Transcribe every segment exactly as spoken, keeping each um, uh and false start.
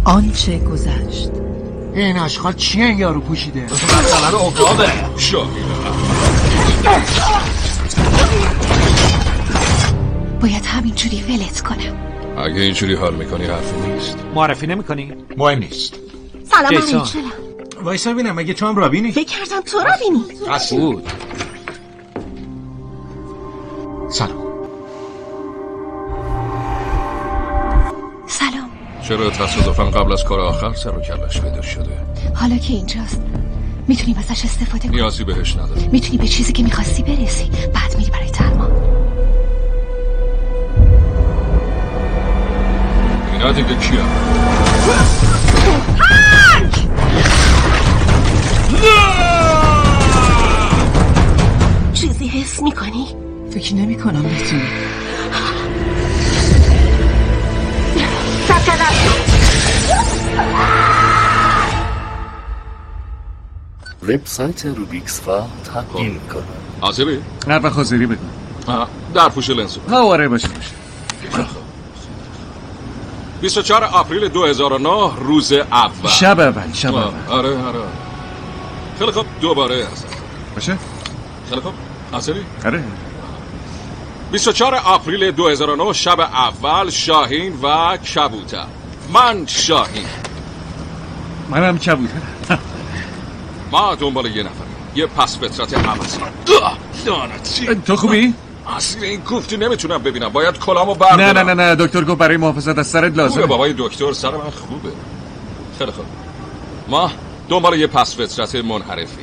آنچه گذشت. این اشغال چیه این یارو پوشیده؟ مثلا عقابه. شاهین باید همینجوری ولت کنم. اگه اینجوری حال میکنی حرفی نیست. معرفی نمیکنی؟ مهم نیست. سلام علیکم. وایسا ببینم مگه تو هم رابینی؟ فکر کردم تو رابینی. بود. سلام. سلام. چرا تصادفاً قبل از کار آخر سر و کلش پیدا شده؟ حالا که اینجاست میتونی ازش استفاده کنی. نیازی بهش نداری. میتونی به چیزی که میخواستی برسی، بعد میری برای درمان. اینا دیگه کیه؟ چیزی حس میکنی؟ فکر نمی کنم بتونی. وبسایت روبیکس فا تبدیل میکنه. حاضری؟ هر وقت حاضری بگو. در پوش لنسو. ها آره باشه باشه. بیست و چهار آپریل دو هزار و نه روز اول. شب اول شب اول. آره آره. خیلی خوب دوباره هست. باشه؟ خیلی خوب. حاضری؟ آره. بیست و چهار آپریل دو هزار و نه شب اول، شاهین و کبوتر. من شاهین. منم کبوترم. ما دنبال یه نفر، یه پس فطرت عوضی. لعنتی. تو خوبی؟ اصلا این کوفتی نمیتونم ببینم، باید کلامو بردارم. نه نه نه نه دکتر گفت برای محافظت از سرت لازمه. خوبه بابای دکتر، سر من خوبه. خیلی خوب. ما دنبال یه پس فطرت منحرفی.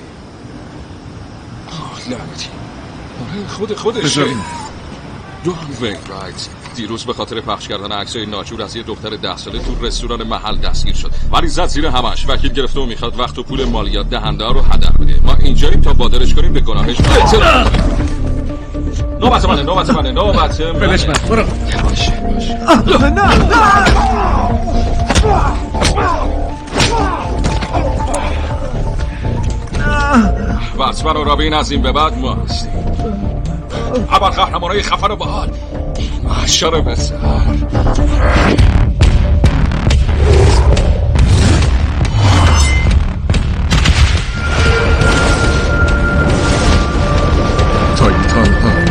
آه لعنتی. آره خود خودشه. دون وینگ رایت دیروز به خاطر پخش کردن عکسای ناجور از یه دختر ده ساله تو رستوران محل دستگیر شد، ولی زد زیر همش. وکیل گرفته و میخواد وقت و پول مالیات دهنده رو هدر بده. ما اینجاییم تا بادرش کنیم به گناهش اعتراف کنیم. نوبت منه نوبت منه نوبت منه. بلش من برو. باشه باشه. بطمن و رابین از این به بعد ما هستیم. اول قهرمانای خفن و بحال محشر بسر. تایتان ها.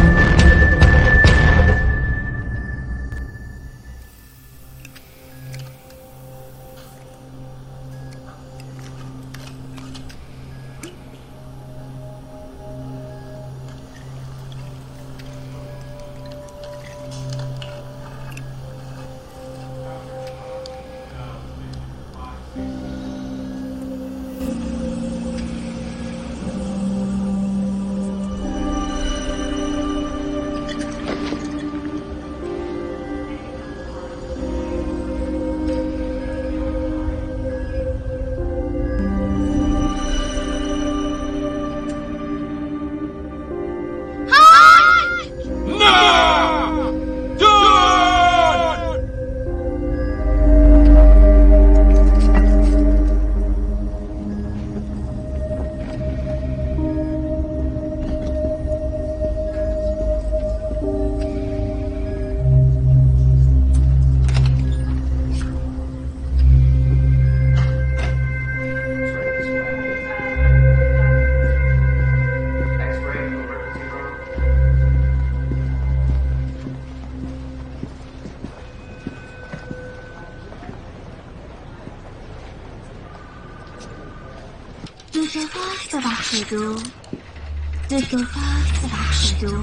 ببخشیدو دکتر ببخشیدو.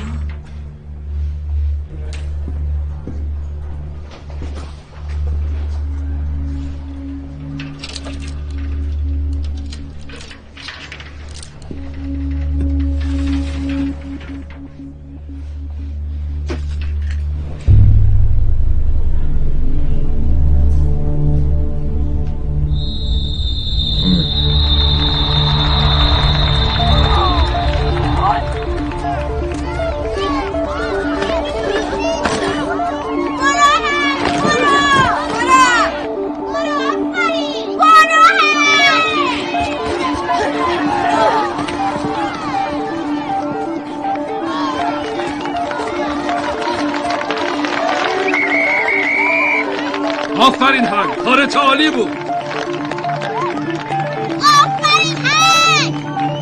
آفرین هنگ، کارت عالی بود. آفرین هنگ.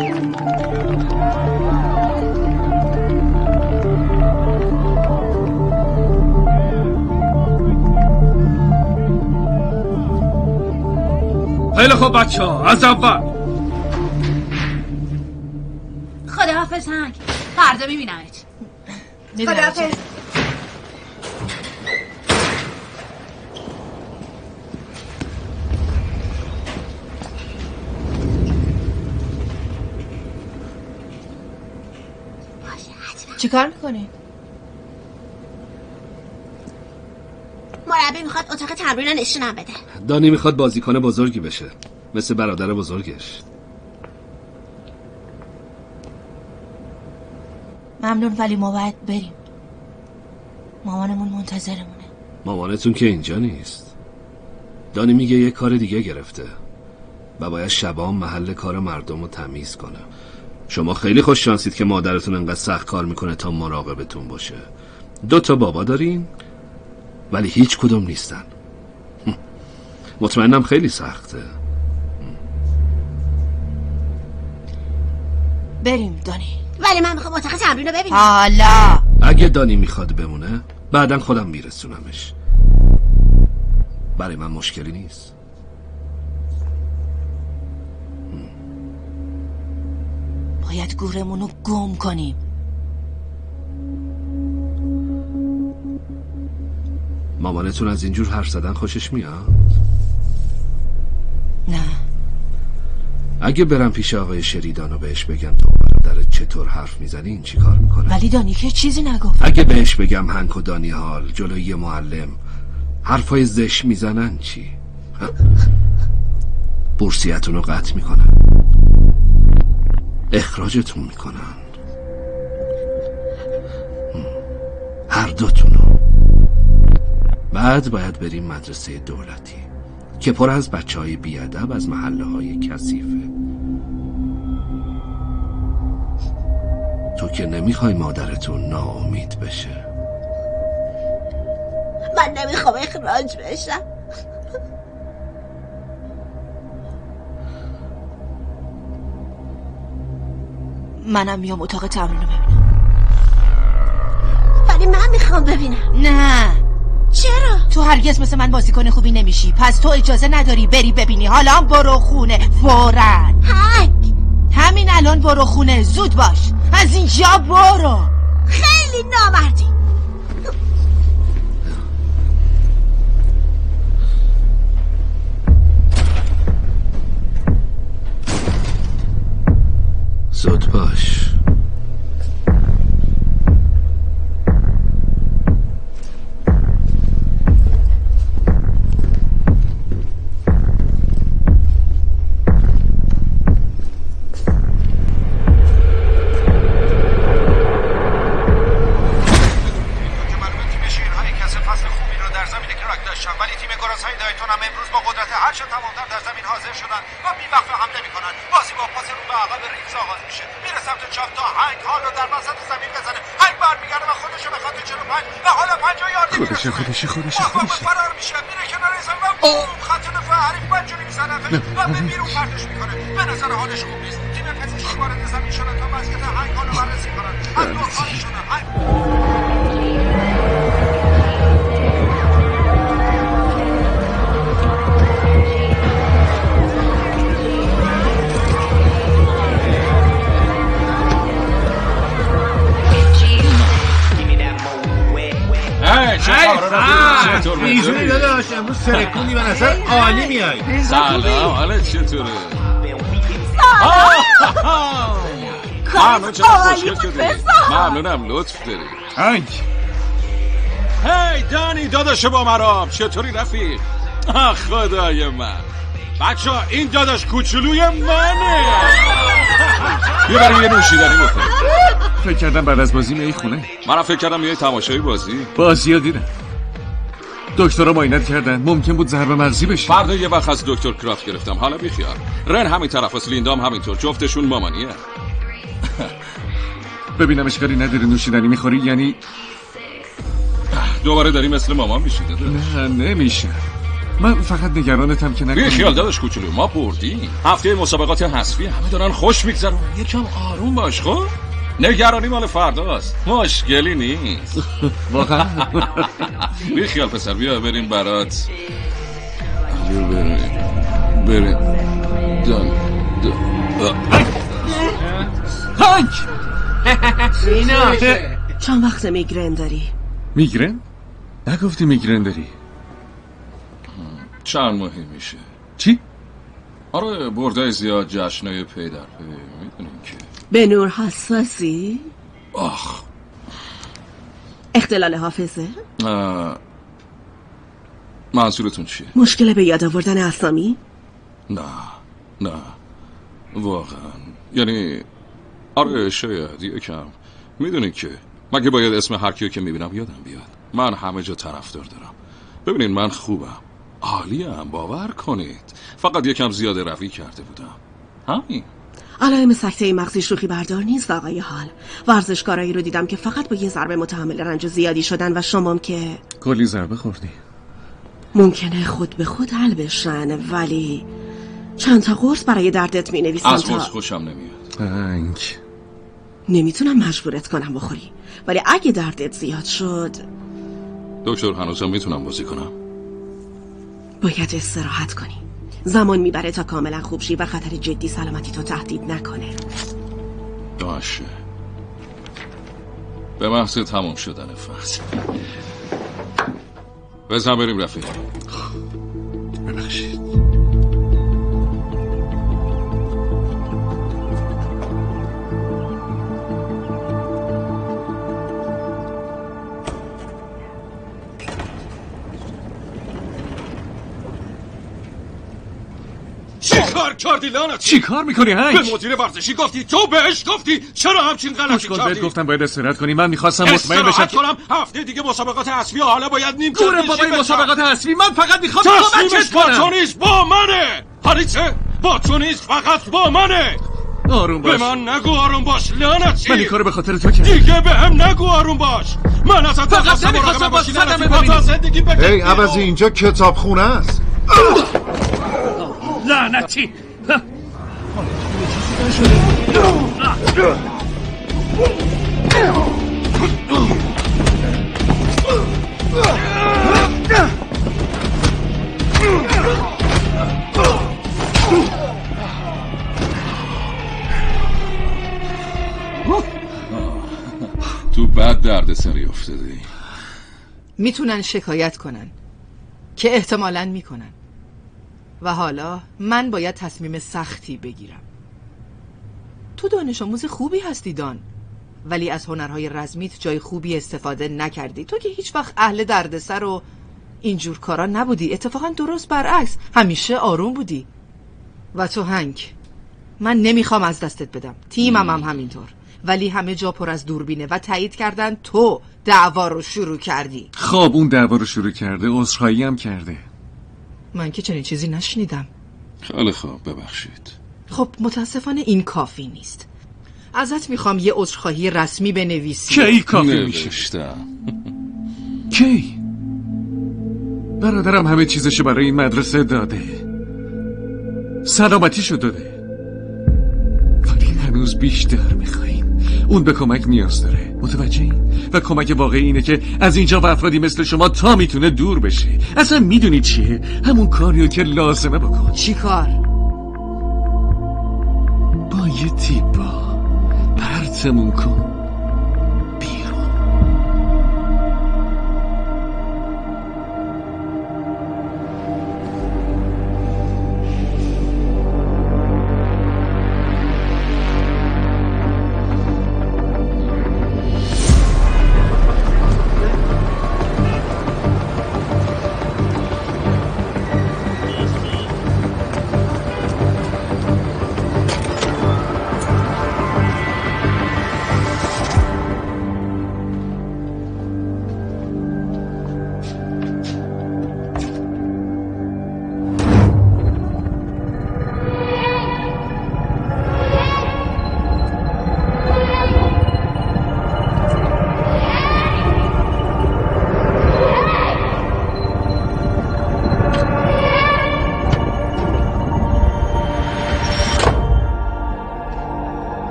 خیلی خوب بچه ها، از اول. خداحافظ هنگ، فردا میبینمت. خداحافظ. چی کار میکنی؟ مربی میخواد اتاق تمرین رو نشونم بده. دانی میخواد بازیکن بزرگی بشه، مثل برادر بزرگش. ممنون، ولی ما باید بریم. مامانمون منتظرمونه. مامانتون که اینجا نیست. دانی میگه یه کار دیگه گرفته و باید شبام محل کار مردم رو تمیز کنه. شما خیلی خوش شانسید که مادرتون انقدر سخت کار میکنه تا مراقبتون باشه. دو تا بابا دارین ولی هیچ کدوم نیستن. مطمئنم خیلی سخته. بریم دانی. ولی من میخوام اتاق تمرین رو ببینم. حالا اگه دانی میخواد بمونه بعدن خودم میرسونمش. برای من مشکلی نیست. باید گورمون رو گم کنیم. مامانتون از اینجور حرف زدن خوشش میاد؟ نه. اگه برم پیش آقای شریدان و بهش بگم تو برادرت چطور حرف میزنی، این چی کار میکنه؟ ولی دانی که چیزی نگفت. اگه بهش بگم هنگ و دانی حال جلوی یه معلم حرفای زشت میزنن چی؟ بورسیتون رو قطع میکنن، اخراجتون میکنن، هر دوتونو. بعد باید بریم مدرسه دولتی که پر از بچه های بیادب از محله های کثیفه. تو که نمیخوای مادرتون ناامید بشه. من نمیخوام اخراج بشم. منم میام اتاق تمرین رو ببینم. ولی من میخوام ببینم. نه. چرا؟ تو هرگز مثل من بازیکن خوبی نمیشی، پس تو اجازه نداری بری ببینی. حالا هم برو خونه فوراً. هنگ. همین الان برو خونه، زود باش، از اینجا برو. خیلی نامردی. زود باش. خودشه خودشه خودشه خودشه فرار میشه، میره کنار زمین و بوم خط نفع حریف بنجوری میزنه و به بیرون پرتش میکنه. به نظر حالش خوب نیست. تیم پزشکی وارد زمین شدن تا وضعیت هنگ رو بررسی کنن. از دور خارج شدن. اینجوری داداش امروز سرکونی به نظر عالی میای. سلام، حالت چطوره؟ ممنون، چقدر خوشگل شدی. ممنونم، لطف داری. هنگ هی دانی داداش با مرام، چطوری رفیق؟ خدای من بچه ها، این داداش کوچولوی منه. بیا بریم یه نوشیدنی بکنیم. فکر کردم بعد از بازی میای خونه. منم فکر کردم میای تماشای بازی. بازی ها دیدم، دکترها معاینت کردن، ممکن بود ضربه مغزی بشه. فردا یه وقت از دکتر کرافت گرفتم، حالا بیخیال. رن همین طرف است، لیندام همینطور، جفتشون مامانیه. ببینم اشکالی نداری نوشیدنی میخوری؟ یعنی دوباره داری مثل مامان میشی داده؟ نه نمیشه. من فقط نگرانتم که نکنی. بی خیال داداش کوچولو، ما بردیم. هفته مسابقات حذفی همه دارن خوش میگذرن. یکم آروم باش خب. نگرانی مال فرداست، مشکلی نیست. واقعا بی خیال پسر، بیا بریم برات. بیا بریم بریم دان دان هنگ اینا چند وقت میگرن داری؟ میگرن؟ نگفتی میگرن داری؟ چند ماهی میشه. چی؟ آره برده زیاد، جشنای پی در پی، میدونین که به نور حساسی؟ آخ اختلال حافظه؟ منظورتون چیه؟ مشکل به یاد آوردن اسامی؟ نه نه واقعا، یعنی آره شاید یکم. میدونی که مگه باید اسم هر کیو که میبینم یادم بیاد؟ من همه جا طرفدار دارم. ببینین من خوبم، عالیم، باور کنید. فقط یکم زیاده روی کرده بودم، همین. علائم سکته مغزی شوخی بردار نیست آقای حال. ورزشکارایی رو دیدم که فقط با یه ضربه متحمل رنج زیادی شدن و شما که کلی ضربه خوردی. ممکنه خود به خود حل بشن، ولی چند تا قرص برای دردت می نویسم. از تا قرص خوشم نمیاد. هنگ نمیتونم مجبورت کنم بخوری، ولی اگه دردت زیاد شد دکتر هنوزم میتونم بازی کنم. باید استراحت کنی. زمان میبره تا کاملا خوب شی و خطر جدی سلامتی تو تهدید نکنه. باشه، به محض تمام شدن فصل بزن بریم رفیق. ببخشید. چی کار کردی لعنتی؟ چی کار میکنی هنگ؟ به مدیر ورزشی گفتی؟ تو بهش گفتی؟ چرا همچین غلطی کردی؟ بهت گفتم باید استراحت کنی. من میخواستم مطمئن بشم استراحت کنم. هفته دیگه مسابقات حذفی، حالا باید نیم گوره بابای مسابقات حذفی. من فقط میخوام کمکت کنم. با تو نیست، با منه. هریچه با تو نیست، فقط با منه. آروم باش. به من نگو آروم باش لعنتی. من این کارو به خاطر تو کردم. دیگه به هم نگو آروم باش. من ازت فقط نمیخواستم با صدمه ببینی. هی عوضی، اینجا کتابخونه است. لعنتی. تو بد درد سری افتادی. میتونن شکایت کنن که احتمالاً میکنن و حالا من باید تصمیم سختی بگیرم. تو دانش آموز خوبی هستی دان، ولی از هنرهای رزمیت جای خوبی استفاده نکردی. تو که هیچ وقت اهل دردسر و اینجور کارا نبودی، اتفاقا درست برعکس همیشه آروم بودی. و تو هنگ، من نمیخوام از دستت بدم، تیمم هم همینطور، ولی همه جا پر از دوربینه و تایید کردن تو دعوا رو شروع کردی. خب اون دعوا رو شروع کرده، عذرخواهی هم کرده. من که چنین چیزی نشنیدم. خیلی خوب، ببخشید. خب متاسفانه این کافی نیست. ازت میخوام یه عذرخواهی رسمی بنویسی. کی کافی میشه؟ کی؟ برادرم همه چیزشو برای این مدرسه داده، سلامتیشو داده، ولی هنوز بیشتر میخواییم. اون به کمک نیاز داره، متوجهین؟ و کمک واقعی اینه که از اینجا و افرادی مثل شما تا میتونه دور بشه. اصلا میدونی چیه؟ همون کاریو که لازمه بکن. چی کار؟ با یه تیپا پرتمون کن.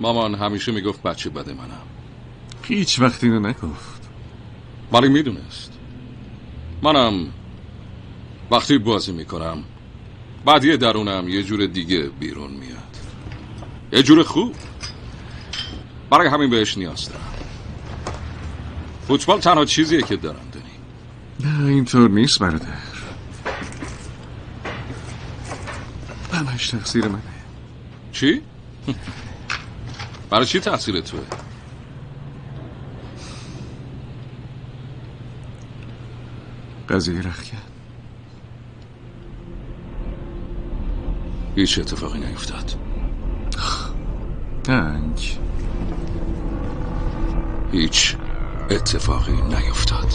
مامان همیشه میگفت بچه بده منم. هیچ وقت اینو نگفت. ولی میدونست. منم وقتی بازی میکنم بعدی درونم یه جور دیگه بیرون میاد، یه جور خوب. برای همین بهش نیاز دارم. فوتبال تنها چیزیه که دارم. دنی نه اینطور نیست برادر. همش تقصیر منه. چی؟ برای چی تقصیر توه؟ قضیه رخکن هیچ اتفاقی نیفتاد. تنگ هیچ اتفاقی نیفتاد.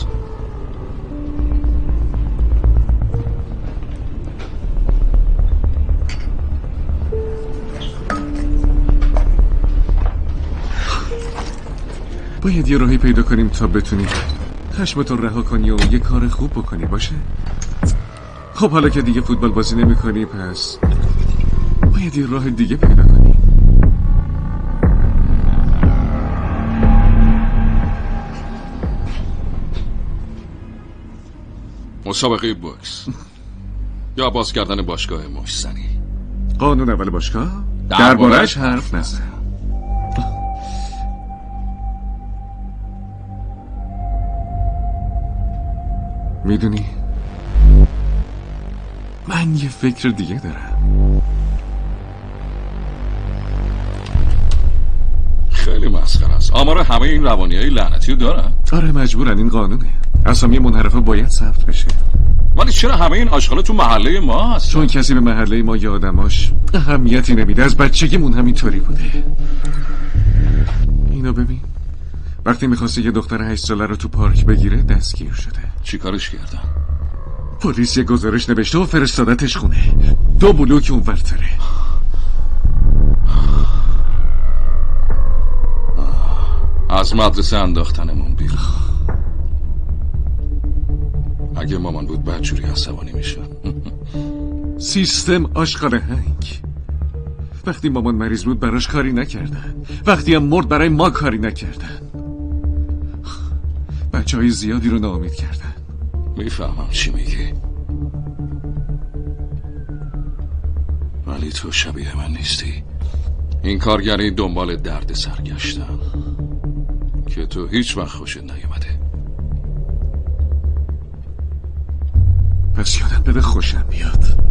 باید یه راهی پیدا کنیم تا بتونیم خشمتو رها کنی و یه کار خوب بکنی، باشه؟ خب حالا که دیگه فوتبال بازی نمی کنی پس باید یه راه دیگه پیدا کنی. مسابقه بوکس یا باز کردن باشگاه مشتزنی. قانون اول باشگاه درباره‌اش حرف نزن. میدونی من یه فکر دیگه دارم. خیلی مسخره است. آمار همه این روانیای لعنتی رو دارن. آره مجبورن، این قانونه. اسامی منحرفه باید ثبت بشه. ولی چرا همه این آشغالا تو محله ما هست؟ چون کسی به محله ما یا آدماش اهمیتی نمیده. از بچگیمون همینطوری بوده. اینو ببین، وقتی میخواسته یه دختر هشت ساله رو تو پارک بگیره دستگیر شده. چی کارش کردن؟ پلیس یه گزارش نوشته و فرستادتش خونه. دو بلوک اون ورتره. از مدرسه انداختنمون بیرون. اگه مامان بود بدجوری عصبانی میشه. سیستم آشغال هنگ. وقتی مامان مریض بود براش کاری نکردن، وقتی هم مرد برای ما کاری نکردن. بچه های زیادی رو ناامید کردن. میفهمم چی میگی، ولی تو شبیه من نیستی. این کارگری دنبال درد سرگشتم که تو هیچ وقت خوشت نیومده. پس یادم بده خوشم بیاد.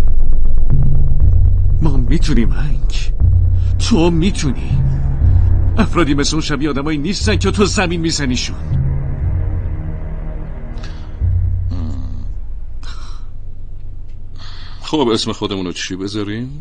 ما میتونیم هنگ، تو میتونی. افرادی مثل اون شبیه آدمایی نیستن که تو زمین میزنیشون. خب اسم خودمونو چی بذاریم؟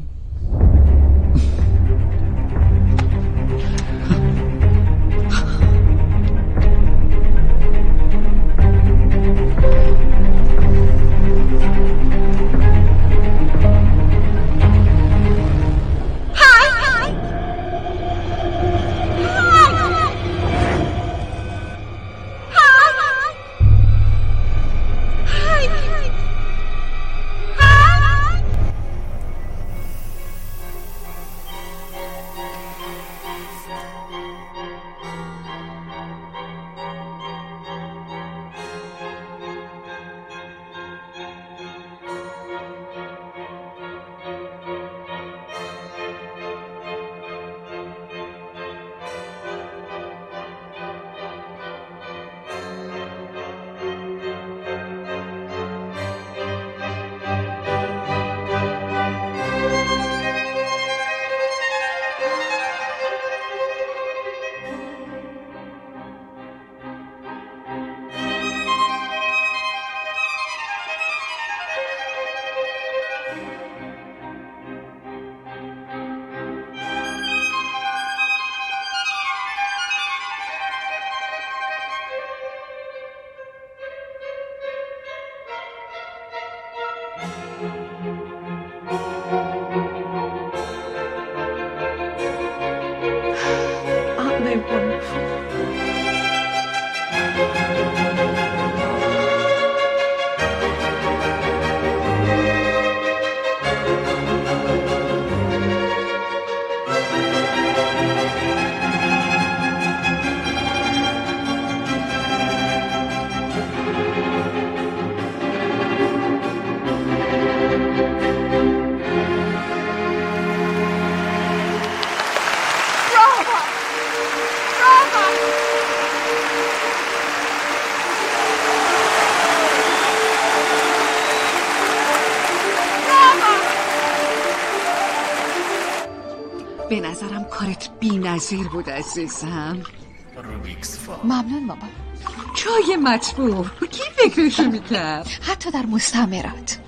به نظرم کارت بی نظیر بود عزیزم. ممنون ماما. چای مطبوع کی فکرشو میکرد؟ حتی در مستعمرات.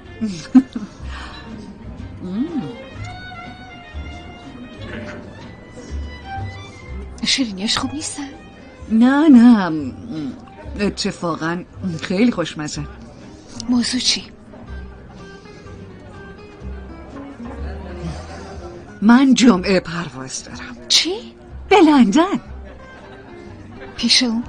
شیرینیش خوب نیستن؟ نه نه اتفاقا خیلی خوشمزه. موضوع چی؟ من جمعه پرواز دارم. چی؟ به لندن. پیش اون؟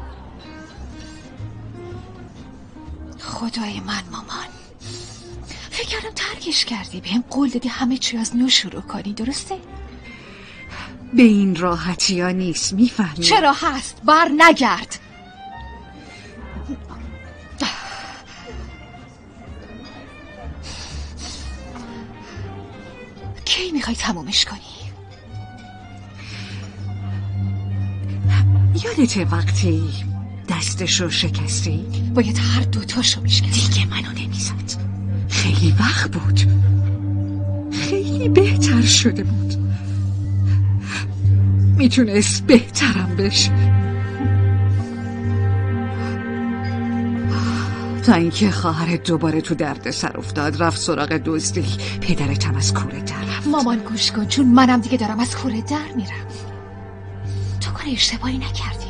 خدای من مامان، فکر کردم ترکش کردی. بهم قول دادی همه چی از نو شروع کنی، درسته؟ به این راحتی ها نیست، میفهمی؟ چرا هست؟ بر نگرد. کی میخوای تمومش کنی؟ یادته وقتی دستشو شکستی؟ باید هر دوتاشو میشکستی. دیگه منو نمیزد. خیلی وقت بود، خیلی بهتر شده بود، میتونست بهترم بشه. تا اینکه خواهرت دوباره تو درد سر افتاد، رفت سراغ دزدی. پدرت هم از کوره در رفت. مامان گوش کن، چون منم دیگه دارم از کوره در میرم. تو کار اشتباهی نکردی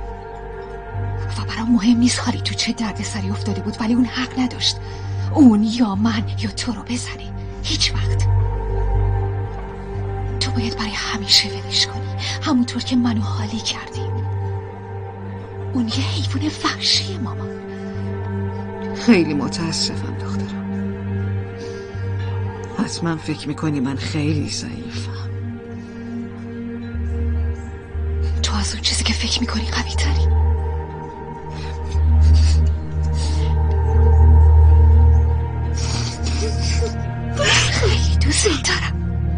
و برام مهم نیست حالی تو چه درد سری افتاده بود، ولی اون حق نداشت اون یا من یا تو رو بزنه. هیچ وقت. تو باید برای همیشه ولش کنی، همونطور که منو حالی کردی. اون یه حیوان وحشیه مامان. خیلی متاسفم دخترم. حتما فکر میکنی من خیلی ضعیفم. تو از اون چیزی که فکر میکنی قوی تری. خیلی دوست دارم.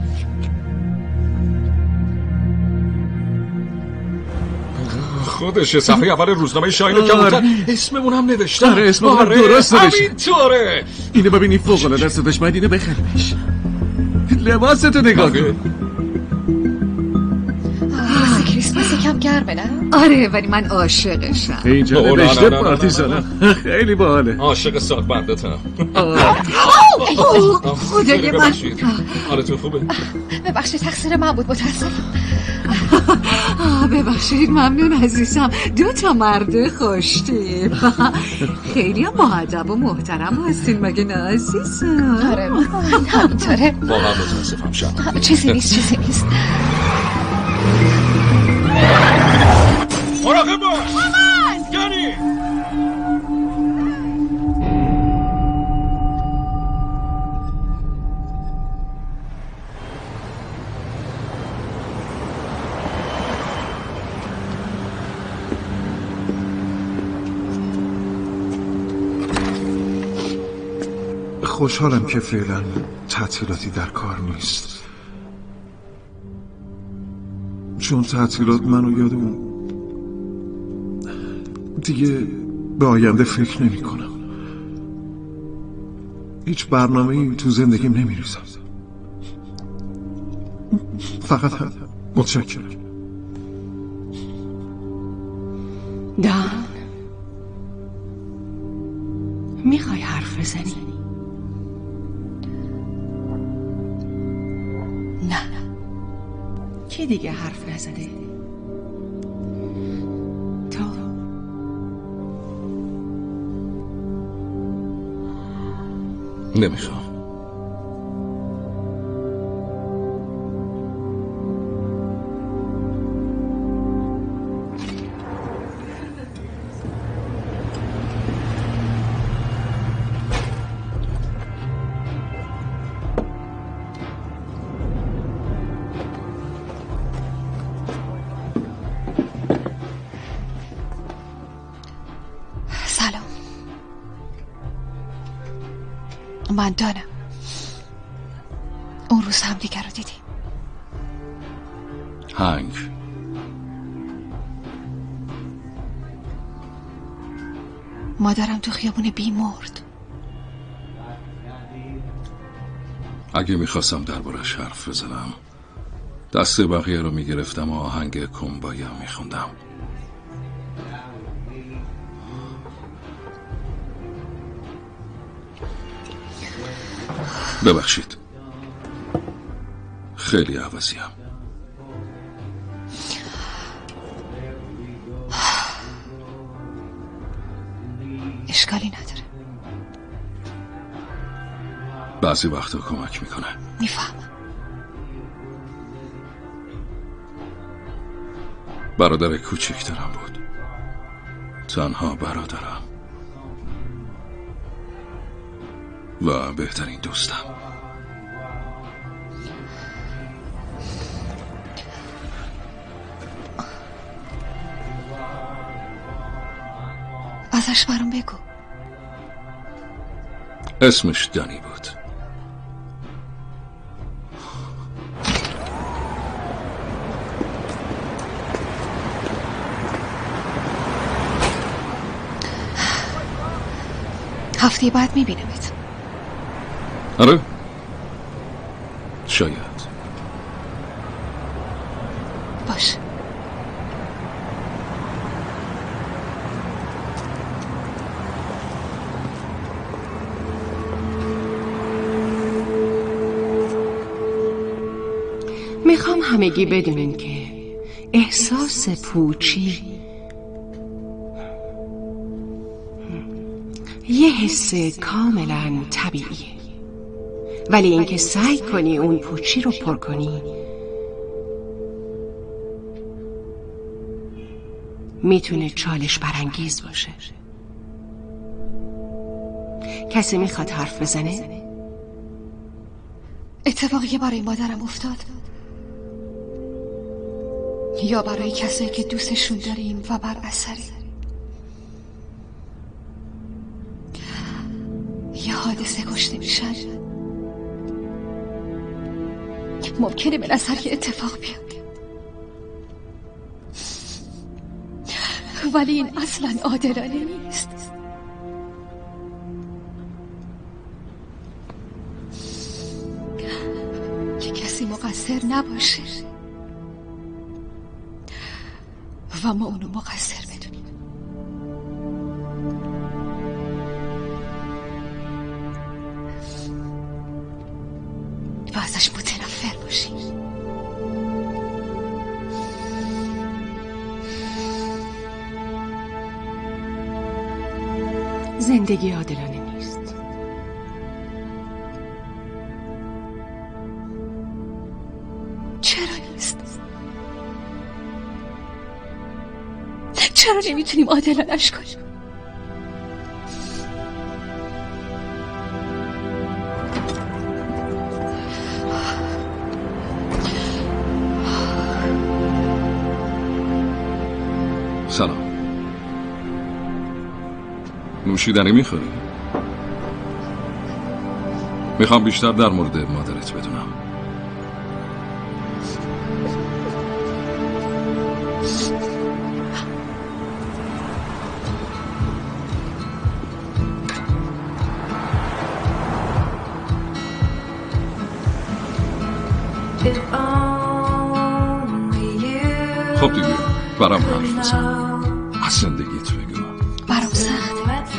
خودشه. صفحه اول روزنامه شاهین کبوتر اسممون هم نوشته. آره اسممون هم درست نوشته. همینطوره. اینو ببینی فوق العاده است. داشت باید اینو بخریمش. لباستو نگاه کن. واسه کریسمس یکم گرمه نه؟ آره ولی من عاشقشم. اینجا نوشته پارتیزانم. خیلی باحاله. عاشق ساق بندتم. خدای من. حالتون خوبه؟ ببخشید تقصیر من بود، متاسفم. ببخشید. ممنون عزیزم. دو تا مرد خوشتیپ. خیلی هم مؤدب و محترم هستین مگه نه عزیزم؟ آره مامان همینطوره. واقعا متاسفم شما. چیزی نیست چیزی نیست. مراقب باش. مامان گانی. خوشحالم که فعلا تعطیلاتی در کار نیست، چون تعطیلات منو یاد اون دیگه به آینده فکر نمی کنم. هیچ برنامه‌ای تو زندگیم نمی‌ریزم. فقط هم متشکرم. دان، میخوای حرف بزنی؟ نه. کی دیگه حرف نزده؟ تو؟ نمیخوام. من دانم. اون روز هم دیگر رو دیدیم. هنگ مادرم تو خیابون بی مرد. اگه میخواستم دربارش حرف بزنم دست بقیه رو میگرفتم و آهنگ کمبایا میخوندم. ببخشید، خیلی عوضیم. اشکالی نداره. بعضی وقتا کمک میکنه. میفهمم. برادر کوچکترم بود، تنها برادرم و بهترین دوستم. ازش برام بگو. اسمش دنی بود. هفته بعد میبینمت. آره؟ شاید. باشه. میخوام همگی بدونین که احساس پوچی یه حس کاملا طبیعیه، ولی اینکه سعی کنی اون پوچی رو پر کنی میتونه چالش برانگیز باشه. کسی میخواد حرف بزنه؟ اتفاقی که برای مادرم افتاد یا برای کسایی که دوستشون داریم و بر اثری، یه حادثه کشته میشن، ممکنه به نظر یه اتفاق بیاد، ولی این اصلا عادلانه نیست. که کسی مقصر نباشه و ما اونو مقصر بدونیم. و ازش متنفر باشیم. زندگی عادلانه نیست. چرا نیست؟ چرا نمیتونیم عادلانش کنیم؟ سلام. نوشیدنی میخوری؟ میخوام بیشتر در مورد مادرت بدونم. خب دیگه برام حرف بزن. از زندگیت بگو. برام سخت.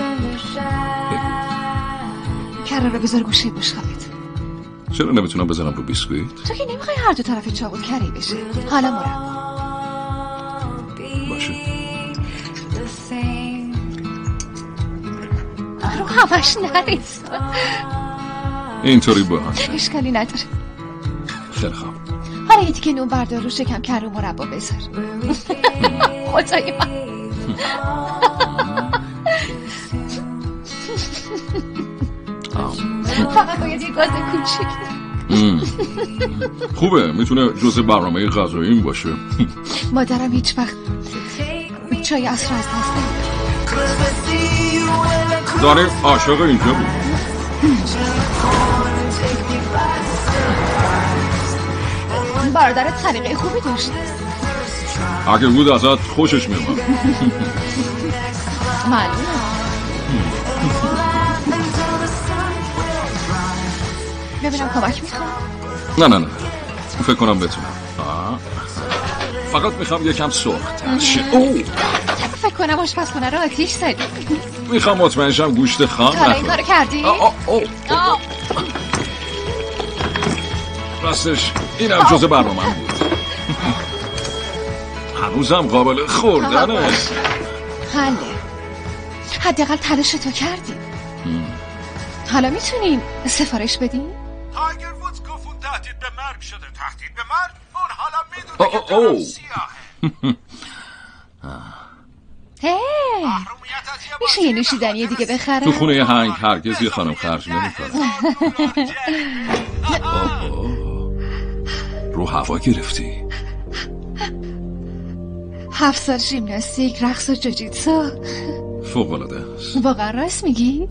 کراره بذار گوشه مشغلت. چرا نمیتونم بزنم رو بیسکویت؟ تو که نمیخوای هر دو طرف چاقوت کری بشه. حالا مربا. باشه. رو همش نریز. اینطوری باشه. اشکالی نداره. خیلی خوب. حالا یه تیکه نون بردار رو شکم کر و مربا بذار. خدای من. فقط باید یه گاز کوچیک. خوبه، میتونه جزء برنامه غذاییم باشه. مادرم هیچ وقت چای عصر از دست نمیده. داره عاشق اینجا بود. برادرت سلیقه خوبی داشت. اگه بود ازت خوشش میومد. معلومه. ببینم کمک میخوام. نه نه نه فکر کنم بتونم. فقط میخوام یکم سرخ‌تر شه. او فکر کنم آشپزخونه رو آتیش زدی. میخوام مطمئن شم گوشت خام حالا این کارو کردی؟ راستش اینم جزء برنامه‌ام بود. هنوزم قابل خوردنه. حله. حداقل تلاش تو کردی. حالا میتونیم سفارش بدیم؟ تایگر وودز گفت اون تهدید به مرگ شده. تهدید به مرگ؟ اون حالا میدونه که طرف سیاهه. هی میشه یه نوشیدنی دیگه بخرم؟ تو خونه هنگ هرگز یه خانم خرج نمی‌کنه. رو هوا گرفتی؟ هفت سال ژیمناستیک، رقص و جوجیتسو. فوق‌العاده است. واقعا راست میگی؟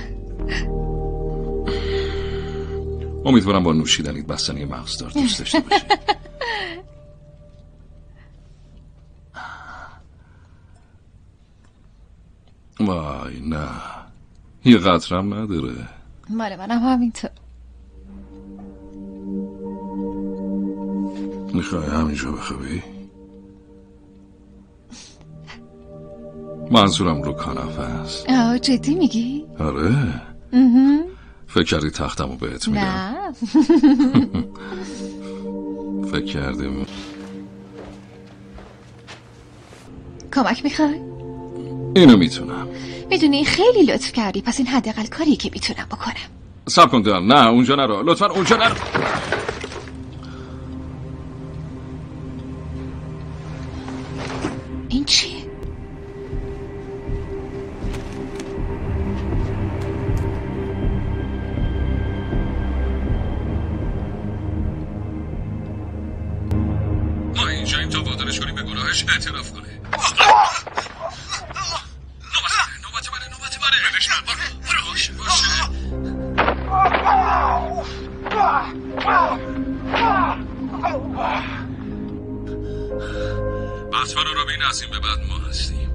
امیدوارم با نوشیدنیت بستنی مغزدار دوست داشته باشی. وای نه، یه قطرم نداره. مال منم همینطور. میخوای همینجا بخوابی؟ منظورم رو کاناپه است. آه جدی میگی؟ آره. فکر کردی تختمو بهت میدم؟ نه. فکر کردیم. کمک میخوای؟ اینو میتونم. میدونی خیلی لطف کردی، پس این حداقل کاری که میتونم بکنم. صبر کن دارم. نه اونجا نرو، لطفا اونجا نرو. این چیه؟ ما اینجاییم تا وادارش کنیم به گناهش اعتراف کنه. نوبت منه، نوبت منه. بدش من، برو باشه باشه. بطفن رو بین از این به بعد ما هستیم.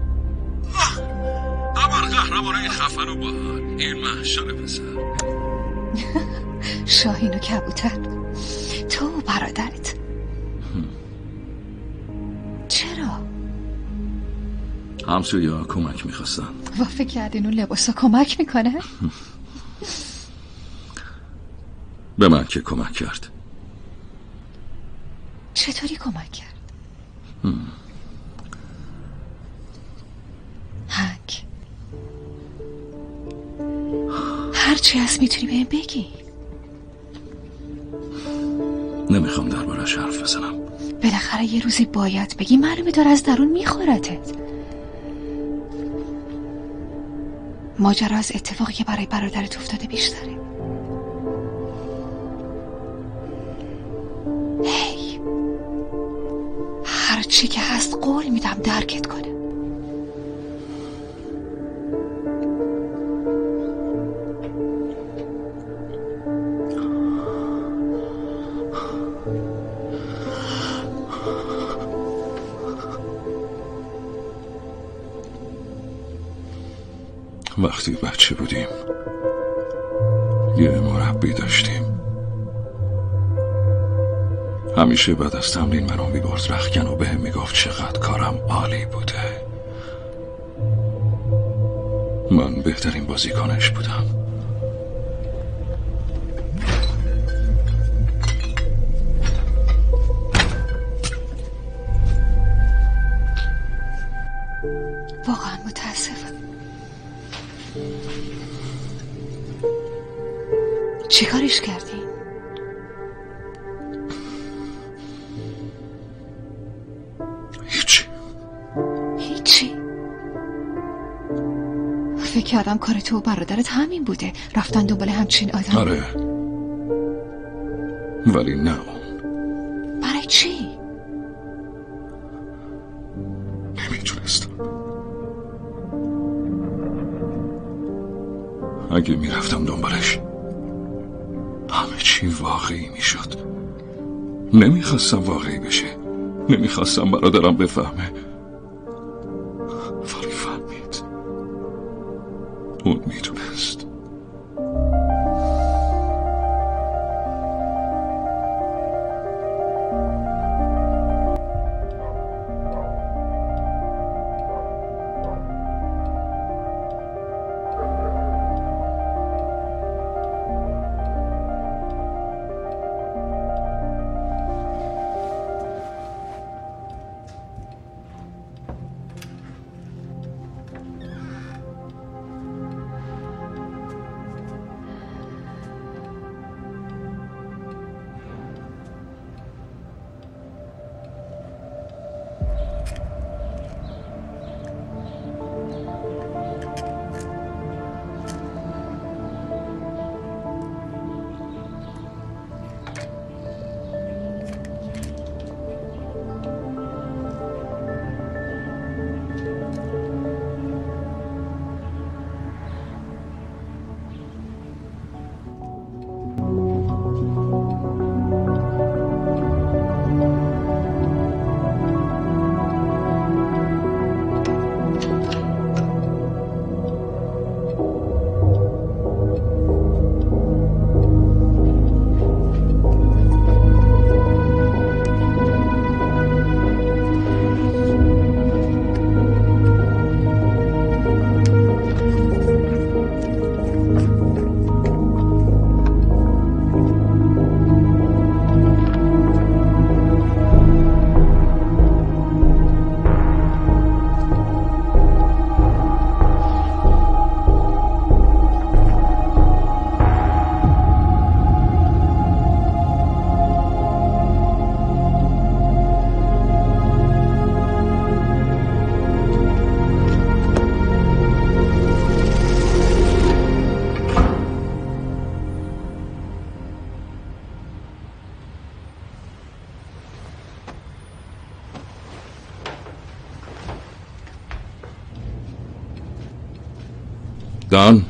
ابر قهرمانای خفن و باحال، این محشر پسر. شاهین و کبوتر، تو و برادرت. چرا؟ همسویا کمک میخواستن. و فکر کردین اون لباسا کمک میکنه؟ به من که کمک کرد. چطوری کمک کرد؟ هم. هنگ هرچی هست میتونی بهم بگی. نمیخوام دربارش حرف بزنم. بالاخره یه روزی باید بگی، معلومه داره از درون میخورتت. ماجرا از اتفاقی که برای برادرت افتاده بیشتره. هی هرچی که هست قول میدم درکت کنه. وقتی بچه بودیم یه مربی داشتیم. همیشه بعد از تمرین منو میبرد رختکن و بهم میگفت چقدر کارم عالی بوده. من بهترین بازیکنش بودم. واقعا متاسفم. چی کارش کردی؟ هیچی. هیچی؟ فکر کردم کار تو و برادرت همین بوده، رفتن دنبال همچین آدم. آره ولی نه. برای چی؟ نمیتونستم. اگه میرفتم دنبالش همه چی واقعی میشد. نمیخواستم واقعی بشه. نمیخواستم برادرم بفهمه، ولی فهمید. اون میدونست. دان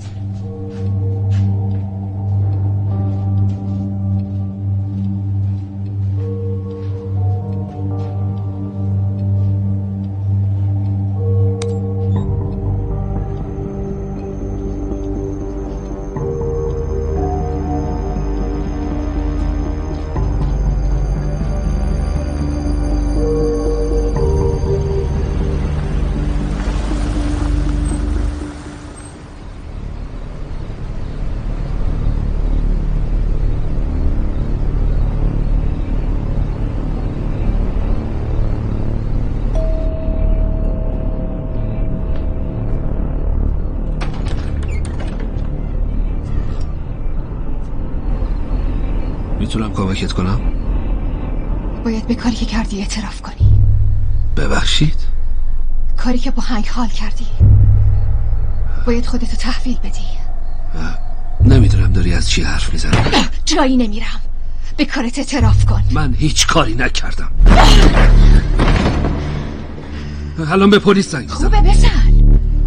میتونم کمکت کنم؟ باید به کاری که کردی اعتراف کنی. ببخشید؟ کاری که با هنگ حال کردی باید خودتو تحویل بدی. نمیدونم داری از چی حرف میزنی. جایی نمیرم. به کارت اعتراف کن. من هیچ کاری نکردم. الان به پلیس زنگ بزن. خوبه بزن.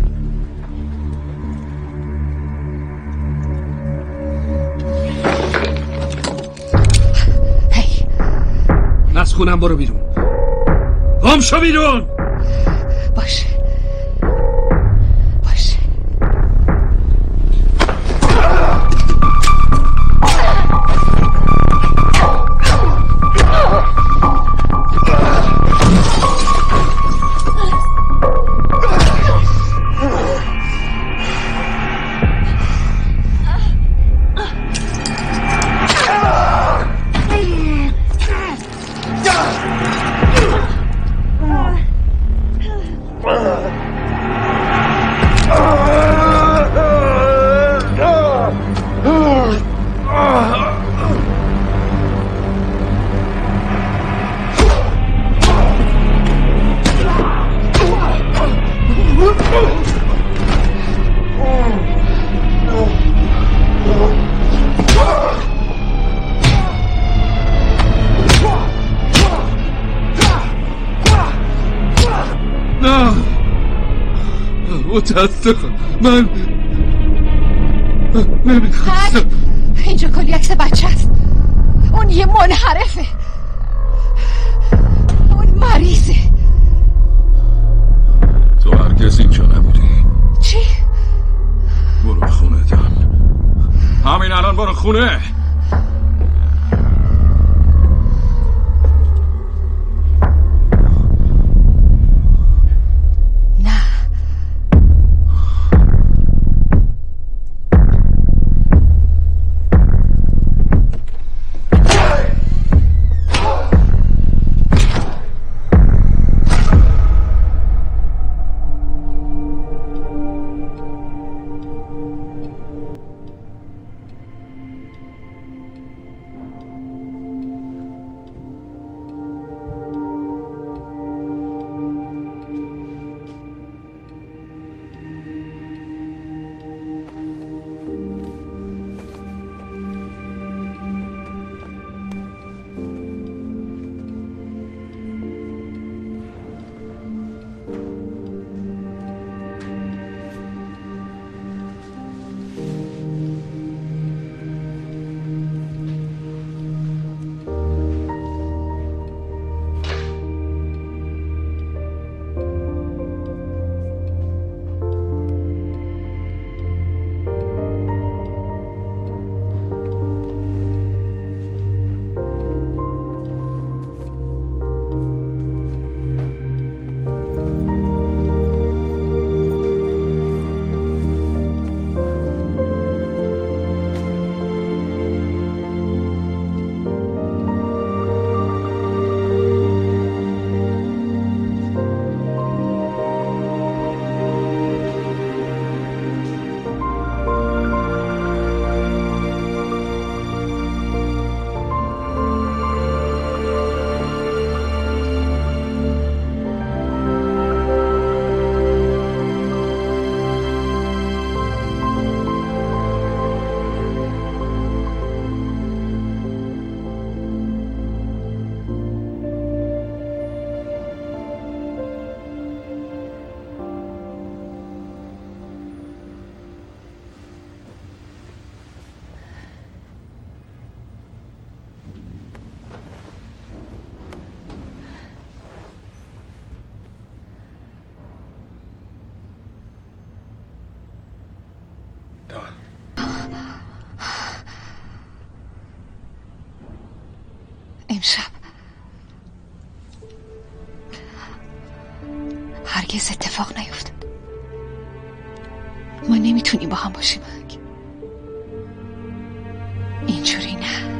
از خونم برو بیرون. گم شو بیرون. باشه باشه. متاسفم. من نمیخواستم. اینجا کلی عکس بچه است. اون یه منحرفه. اون مریضه. تو هرگز اینجا نبودی. چی؟ برو خونه دان. همین الان برو خونه. امشب هرگز اتفاق نیفتاد. ما نمیتونیم با هم باشیم هنگ. اینجوری نه.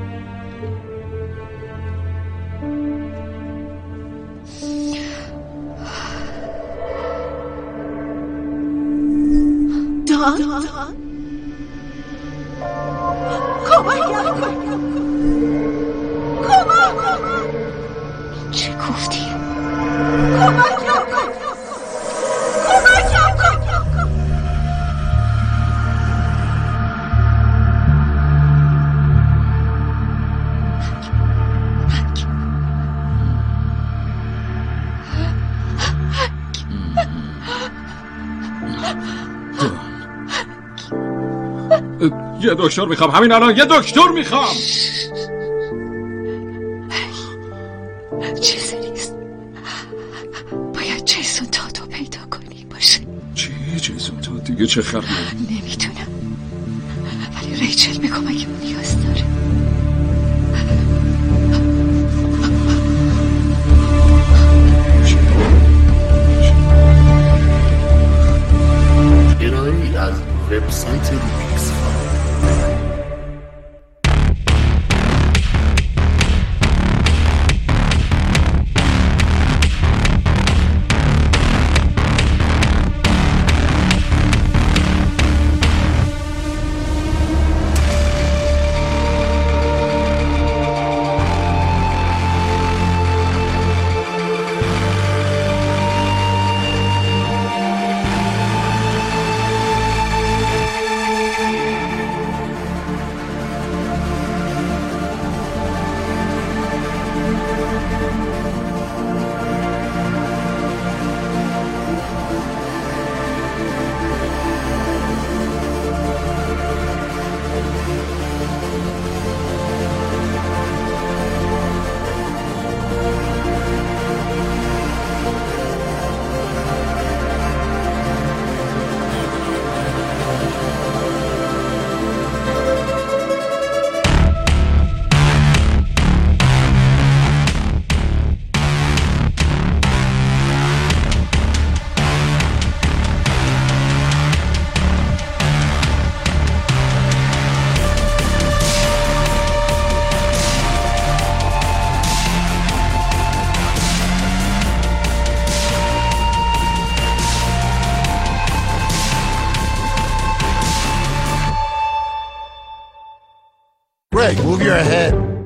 دان کمک کمک چه گفتی؟ کمک یه دکتر میخوام همین الان، یه دکتر میخوام. چیزی نیست. باید جیسون تاتو پیدا کنی باشه. چی جیسون تاتو؟ دیگه چه خبره؟ نمیتونم، ولی ریچل به کمکمون نیاز داره. ارائه‌ای از وبسایت روبیکس Greg, move your head.